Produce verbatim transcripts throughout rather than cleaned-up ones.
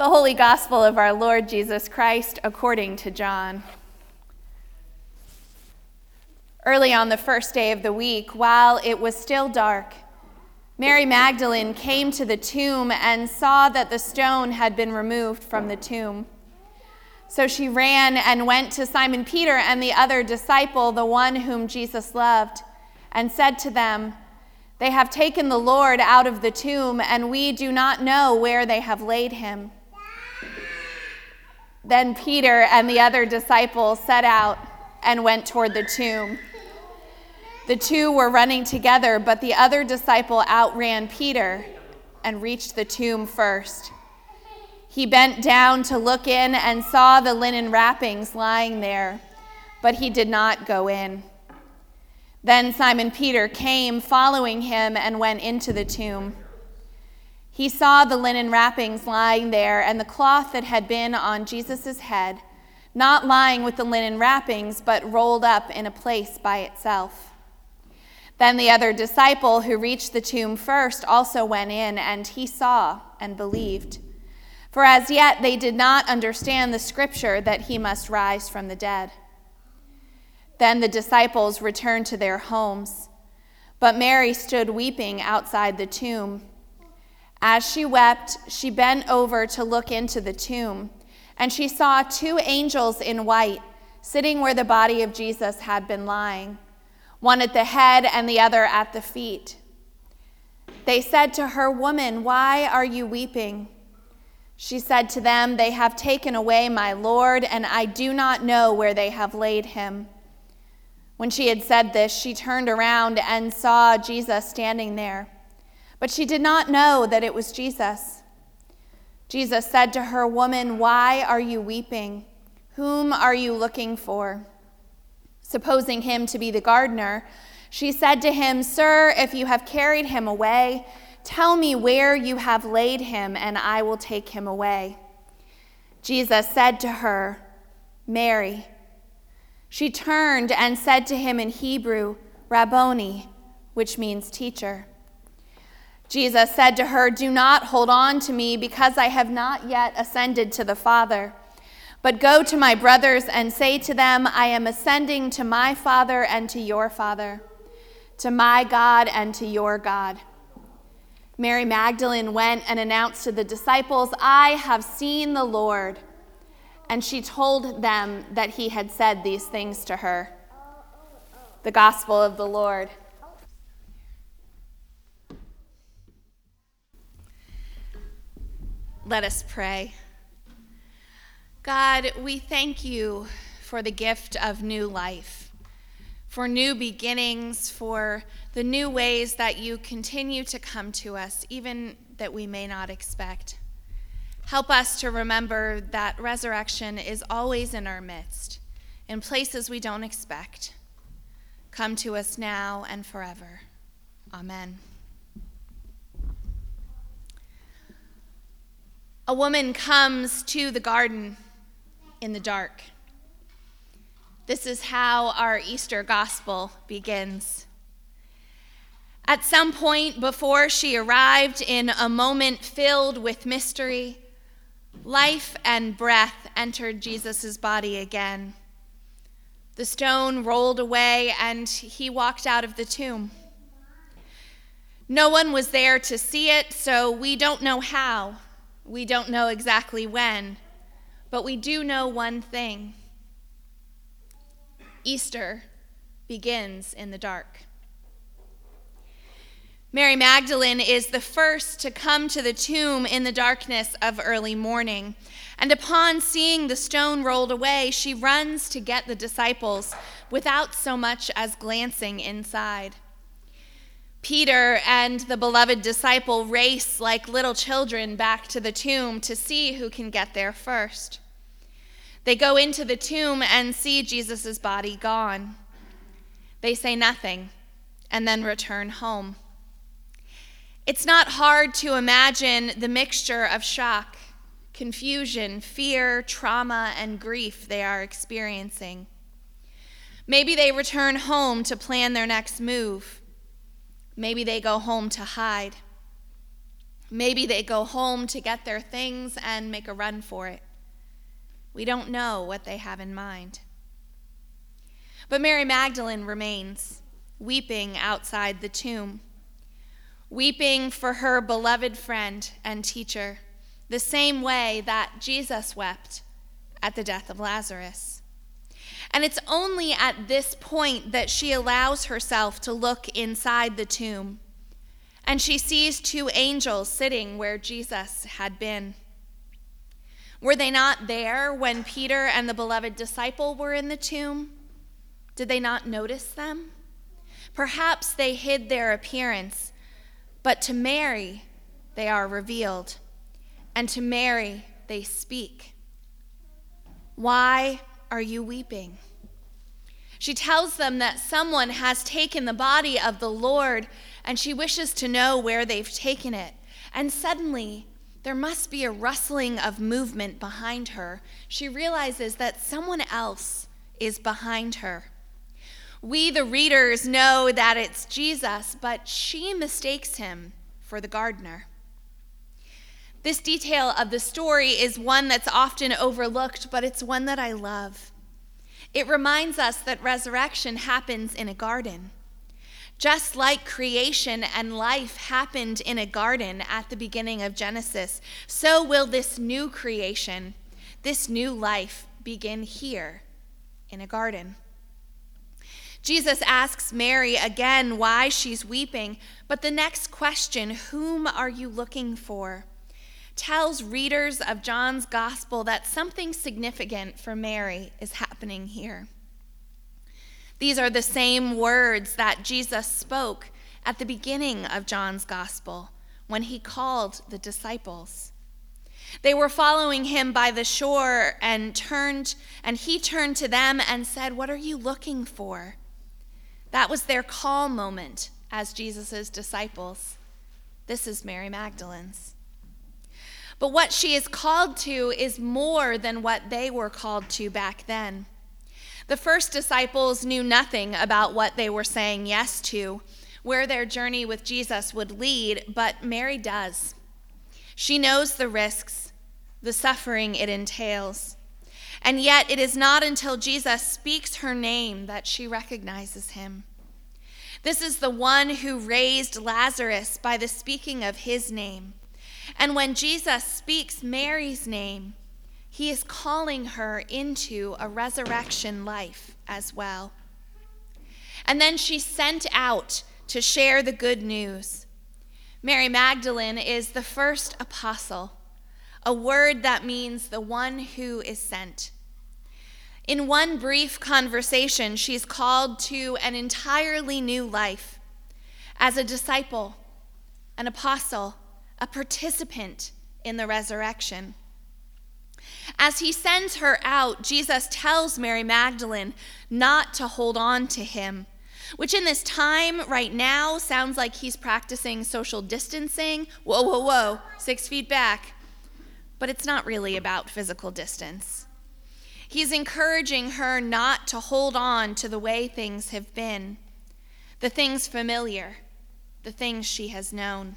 The Holy Gospel of our Lord Jesus Christ according to John. Early on the first day of the week, while it was still dark, Mary Magdalene came to the tomb and saw that the stone had been removed from the tomb. So she ran and went to Simon Peter and the other disciple, the one whom Jesus loved, and said to them, "They have taken the Lord out of the tomb, and we do not know where they have laid him." Then Peter and the other disciple set out and went toward the tomb. The two were running together, but the other disciple outran Peter and reached the tomb first. He bent down to look in and saw the linen wrappings lying there, but he did not go in. Then Simon Peter came, following him, and went into the tomb. He saw the linen wrappings lying there and the cloth that had been on Jesus' head, not lying with the linen wrappings, but rolled up in a place by itself. Then the other disciple who reached the tomb first also went in, and he saw and believed. For as yet they did not understand the scripture that he must rise from the dead. Then the disciples returned to their homes, but Mary stood weeping outside the tomb. As she wept, she bent over to look into the tomb, and she saw two angels in white sitting where the body of Jesus had been lying, one at the head and the other at the feet. They said to her, "Woman, why are you weeping?" She said to them, "They have taken away my Lord, and I do not know where they have laid him." When she had said this, she turned around and saw Jesus standing there. But she did not know that it was Jesus. Jesus said to her, "Woman, why are you weeping? Whom are you looking for?" Supposing him to be the gardener, she said to him, "Sir, if you have carried him away, tell me where you have laid him, and I will take him away." Jesus said to her, "Mary." She turned and said to him in Hebrew, "Rabboni," which means teacher. Jesus said to her, "Do not hold on to me, because I have not yet ascended to the Father. But go to my brothers and say to them, I am ascending to my Father and to your Father, to my God and to your God." Mary Magdalene went and announced to the disciples, "I have seen the Lord." And she told them that he had said these things to her. The Gospel of the Lord. Let us pray. God, we thank you for the gift of new life, for new beginnings, for the new ways that you continue to come to us, even that we may not expect. Help us to remember that resurrection is always in our midst, in places we don't expect. Come to us now and forever. Amen. A woman comes to the garden in the dark. This is how our Easter gospel begins. At some point before she arrived, in a moment filled with mystery, life and breath entered Jesus' body again. The stone rolled away, and he walked out of the tomb. No one was there to see it, so we don't know how. We don't know exactly when, but we do know one thing. Easter begins in the dark. Mary Magdalene is the first to come to the tomb in the darkness of early morning, and upon seeing the stone rolled away, she runs to get the disciples without so much as glancing inside. Peter and the beloved disciple race like little children back to the tomb to see who can get there first. They go into the tomb and see Jesus' body gone. They say nothing and then return home. It's not hard to imagine the mixture of shock, confusion, fear, trauma, and grief they are experiencing. Maybe they return home to plan their next move. Maybe they go home to hide. Maybe they go home to get their things and make a run for it. We don't know what they have in mind. But Mary Magdalene remains, weeping outside the tomb, weeping for her beloved friend and teacher, the same way that Jesus wept at the death of Lazarus. And it's only at this point that she allows herself to look inside the tomb, and she sees two angels sitting where Jesus had been. Were they not there when Peter and the beloved disciple were in the tomb? Did they not notice them? Perhaps they hid their appearance, but to Mary they are revealed, and to Mary they speak. Why are you weeping? She tells them that someone has taken the body of the Lord, and she wishes to know where they've taken it. And suddenly, there must be a rustling of movement behind her. She realizes that someone else is behind her. We, the readers, know that it's Jesus, but she mistakes him for the gardener. This detail of the story is one that's often overlooked, but it's one that I love. It reminds us that resurrection happens in a garden. Just like creation and life happened in a garden at the beginning of Genesis, so will this new creation, this new life, begin here in a garden. Jesus asks Mary again why she's weeping, but the next question, whom are you looking for, tells readers of John's gospel that something significant for Mary is happening here. These are the same words that Jesus spoke at the beginning of John's gospel when he called the disciples. They were following him by the shore and turned, and he turned to them and said, "What are you looking for?" That was their call moment as Jesus' disciples. This is Mary Magdalene's. But what she is called to is more than what they were called to back then. The first disciples knew nothing about what they were saying yes to, where their journey with Jesus would lead, but Mary does. She knows the risks, the suffering it entails. And yet it is not until Jesus speaks her name that she recognizes him. This is the one who raised Lazarus by the speaking of his name. And when Jesus speaks Mary's name, he is calling her into a resurrection life as well. And then she's sent out to share the good news. Mary Magdalene is the first apostle, a word that means the one who is sent. In one brief conversation, she's called to an entirely new life as a disciple, an apostle, a participant in the resurrection. As he sends her out, Jesus tells Mary Magdalene not to hold on to him, which in this time right now sounds like he's practicing social distancing. Whoa, whoa, whoa, six feet back. But it's not really about physical distance. He's encouraging her not to hold on to the way things have been, the things familiar, the things she has known.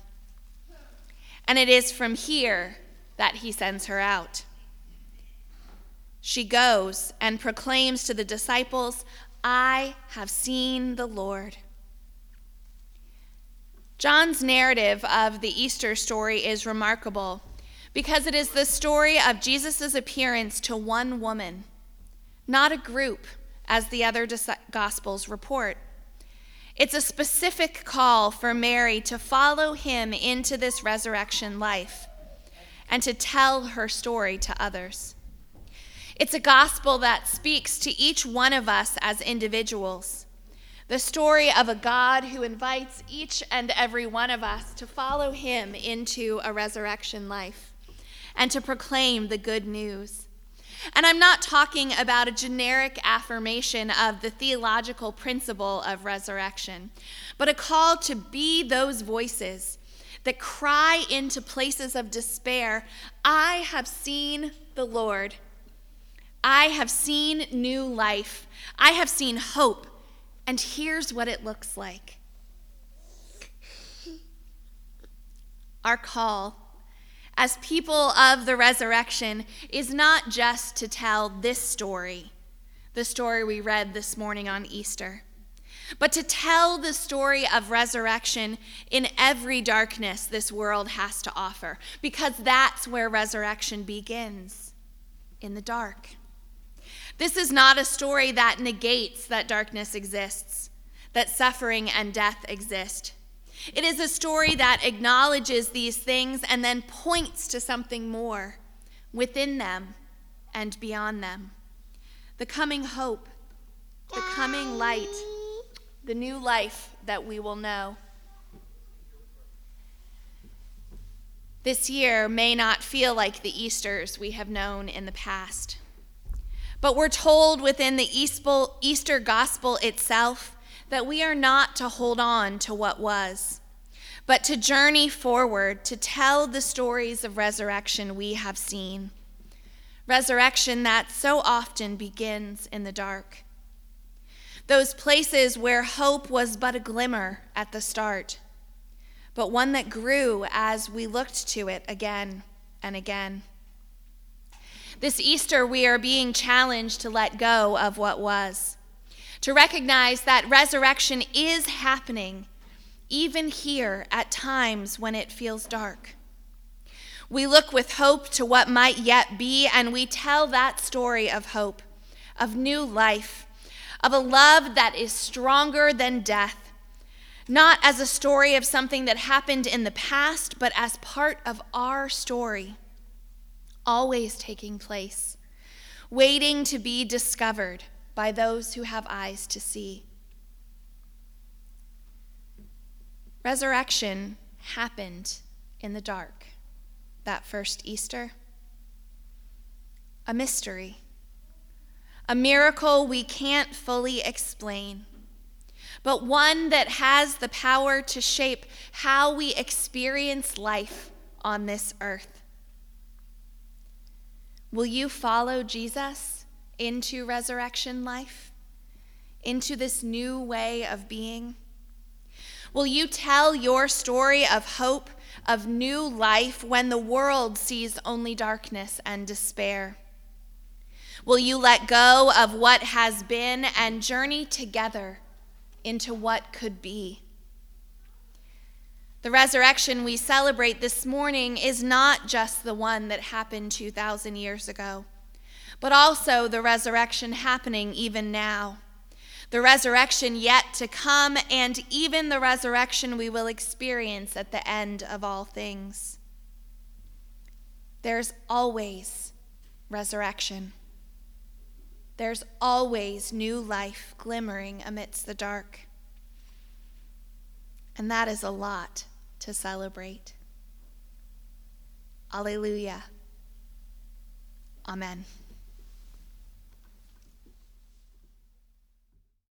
And it is from here that he sends her out. She goes and proclaims to the disciples, "I have seen the Lord." John's narrative of the Easter story is remarkable because it is the story of Jesus' appearance to one woman, not a group, as the other Gospels report. It's a specific call for Mary to follow him into this resurrection life and to tell her story to others. It's a gospel that speaks to each one of us as individuals, the story of a God who invites each and every one of us to follow him into a resurrection life and to proclaim the good news. And I'm not talking about a generic affirmation of the theological principle of resurrection, but a call to be those voices that cry into places of despair, "I have seen the Lord. I have seen new life. I have seen hope, and here's what it looks like." Our call as people of the resurrection is not just to tell this story, the story we read this morning on Easter, but to tell the story of resurrection in every darkness this world has to offer, because that's where resurrection begins, in the dark. This is not a story that negates that darkness exists, that suffering and death exist. It is a story that acknowledges these things and then points to something more within them and beyond them. The coming hope, the coming light, the new life that we will know. This year may not feel like the Easters we have known in the past, but we're told within the Easter gospel itself that we are not to hold on to what was, but to journey forward to tell the stories of resurrection we have seen. Resurrection that so often begins in the dark. Those places where hope was but a glimmer at the start, but one that grew as we looked to it again and again. This Easter, we are being challenged to let go of what was, to recognize that resurrection is happening even here at times when it feels dark. We look with hope to what might yet be, and we tell that story of hope, of new life, of a love that is stronger than death, not as a story of something that happened in the past, but as part of our story, always taking place, waiting to be discovered by those who have eyes to see. Resurrection happened in the dark that first Easter. A mystery, a miracle we can't fully explain, but one that has the power to shape how we experience life on this earth. Will you follow Jesus into resurrection life, into this new way of being? Will you tell your story of hope, of new life, when the world sees only darkness and despair? Will you let go of what has been and journey together into what could be? The resurrection we celebrate this morning is not just the one that happened two thousand years ago, but also the resurrection happening even now. The resurrection yet to come, and even the resurrection we will experience at the end of all things. There's always resurrection. There's always new life glimmering amidst the dark. And that is a lot to celebrate. Alleluia. Amen.